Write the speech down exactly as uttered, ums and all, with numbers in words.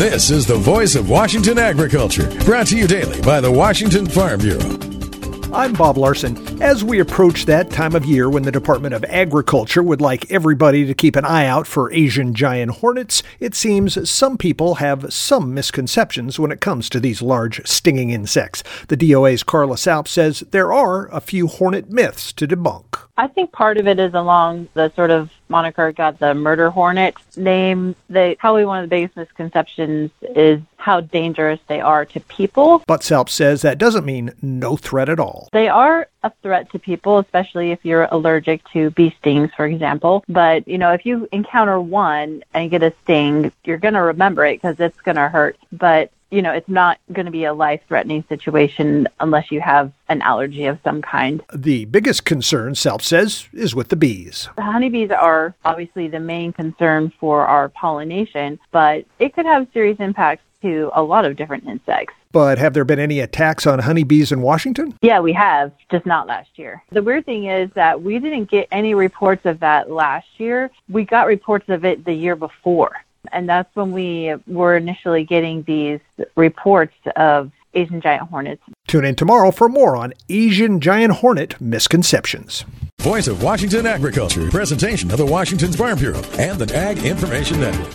This is the Voice of Washington Agriculture, brought to you daily by the Washington Farm Bureau. I'm Bob Larson. As we approach that time of year when the Department of Agriculture would like everybody to keep an eye out for Asian giant hornets, it seems some people have some misconceptions when it comes to these large stinging insects. The D O A's Carla Saup says there are a few hornet myths to debunk. I think part of it is along the sort of moniker got the murder hornet name. They, probably one of the biggest misconceptions is how dangerous they are to people. But Saup says that doesn't mean no threat at all. They are a threat to people, especially if you're allergic to bee stings, for example. But, you know, if you encounter one and get a sting, you're going to remember it because it's going to hurt. But you know, it's not going to be a life-threatening situation unless you have an allergy of some kind. The biggest concern, Saup says, is with the bees. The honeybees are obviously the main concern for our pollination, but it could have serious impacts to a lot of different insects. But have there been any attacks on honeybees in Washington? Yeah, we have, just not last year. The weird thing is that we didn't get any reports of that last year. We got reports of it the year before. And that's when we were initially getting these reports of Asian giant hornets. Tune in tomorrow for more on Asian giant hornet misconceptions. Voice of Washington Agriculture, presentation of the Washington Farm Bureau and the Ag Information Network.